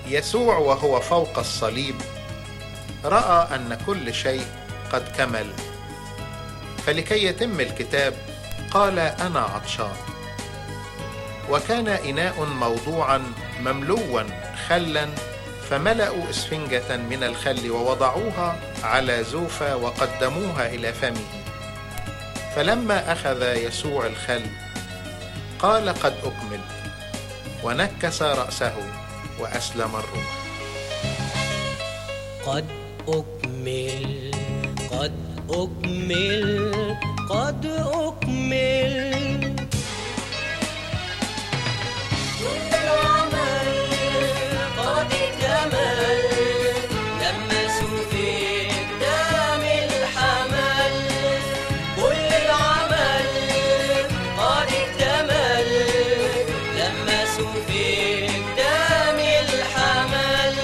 يسوع وهو فوق الصليب رأى أن كل شيء قد كمل، فلكي يتم الكتاب قال: أنا عطشان. وكان إناء موضوعا مملوءا خلا، فملأوا إسفنجة من الخل ووضعوها على زوفة وقدموها إلى فمه. فلما أخذ يسوع الخل قال: قد أكمل، ونكس رأسه وأسلم الروح. قد أكمل، قد أكمل، قد أكمل. كل العمل قد اكتمل، لمسوا في قدام الحمل. كل العمل قد اكتمل، لمسوا في قدام الحمل.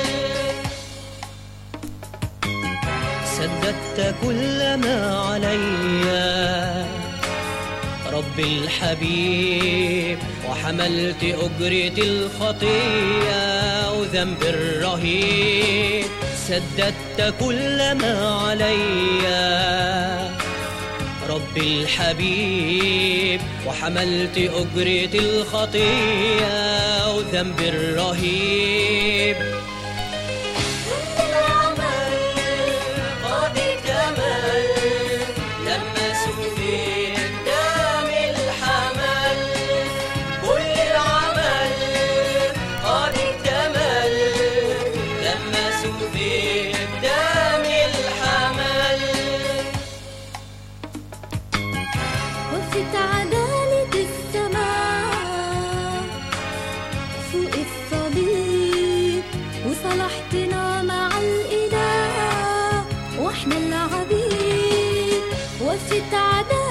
سددت كل ما عليّ رب الحبيب، وحملت أجرة الخطية وذنب الرهيب. سددت كل ما عليّ رب الحبيب، وحملت أجرة الخطية وذنب الرهيب. وفت عدالة السماء فوق الصليب، وصلحتنا مع الإله واحنا العبيد. وفت عدالة